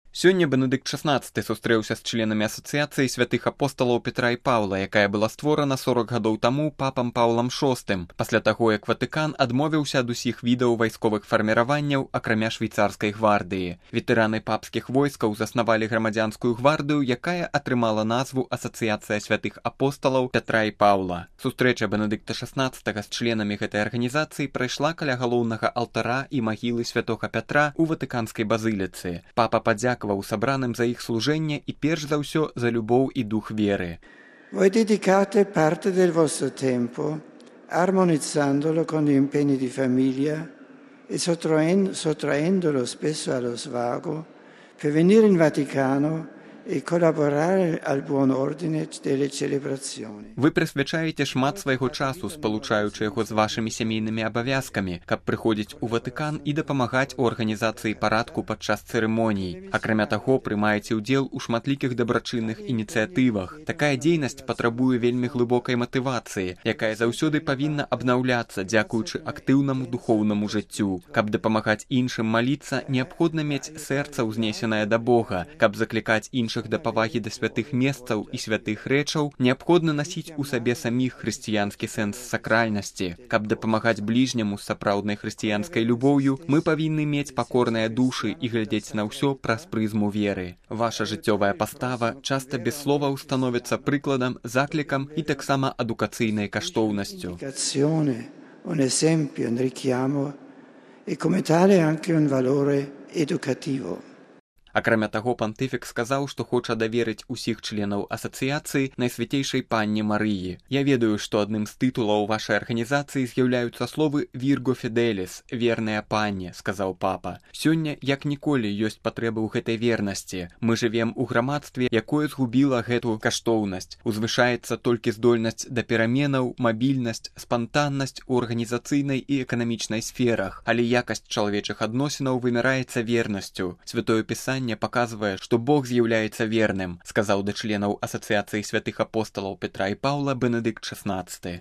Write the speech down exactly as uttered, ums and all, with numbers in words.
Сёння Бенедыкт шаснаццаты сустрэўся з членамі асацыяцыі святых апосталаў Петра і Паўла, якая была створана сорок гадоў таму папам Паўлам шостым, пасля таго, як Ватыкан адмовіўся ад усіх відаў вайсковых фарміраванняў, акрамя швейцарскай гвардыі. Ветэраны папскіх войскаў заснавалі грамадзянскую гвардыю, якая атрымала назву Асацыяцыя святых апосталаў Петра і Паўла. Сустрэча Бенедыкта шаснаццатага з членамі гэтай арганізацыі прайшла каля галоўнага алтара і магілы святога Пятра ў ватыканскай базыліцы. Папа падзякаваў сабраным за іх служэнне і перш за ўсё за любоў і дух веры. Voi dedicate parte del vostro tempo armonizzandolo con gli impegni di famiglia e sottraendolo spesso allo svago per venire in Vaticano и collaborare al buon ordine delle celebrazioni. Вы прысвячаеце шмат свайго часу, спалучаючы яго з вашымі сямейнымі абавязкамі, каб прыходзіць у Ватыкан і дапамагаць у арганізацыі парадку падчас цырымоній. Акрамя таго, прымаеце ўдзел у шматлікіх дабрачынных ініцыятывах. Такая дзейнасць патрабуе вельмі глыбокай матывацыі, якая заўсёды павінна абнаўляцца дзякуючы актыўнаму духоўнаму жыццю. Каб дапамагаць іншым маліцца, неабходна мець сэрца ўзнесенае да Бога, каб заклікаць іншых да павагі да святых месцаў і святых рэчаў, неабходна насіць у сабе саміх хрысціянскі сэнс сакральнасці. Каб дапамагаць бліжняму з сапраўднай хрысціянскай любоўю, мы павінны мець пакорныя душы і глядзець на ўсё праз прызму веры. Ваша жыццёвая пастава часта без словаў становіцца прыкладам, заклікам і таксама адукацыйнай каштоўнасцю. Un esempio, un richiamo e come tale anche un valore educativo. Акрамя таго, пантыфік сказаў, што хоча даверыць усіх членаў асацыяцыі Найсвяцейшай Панне Марыі. Я ведаю, што адным з тытулаў вашай арганізацыі з'яўляюцца словы «Вірго Фіделіс» – «Верная панне», сказаў папа. Сёння, як ніколі, ёсць патрэба ў гэтай вернасці. Мы жывем у грамадстве, якое згубіла гэту каштоўнасць. Узвышаецца толькі здольнасць да пераменаў, мабільнасць, спантаннасць у арганізацыйнай і эканамічнай сферах, але якасць чалавечых адносінаў вымяраецца вернасцю. Святое Пісанне паказвае, што Бог з'яўляецца верным, сказаў да членаў Асацыяцыі святых апосталаў Петра і Паўла Бенедыкт шаснаццаты.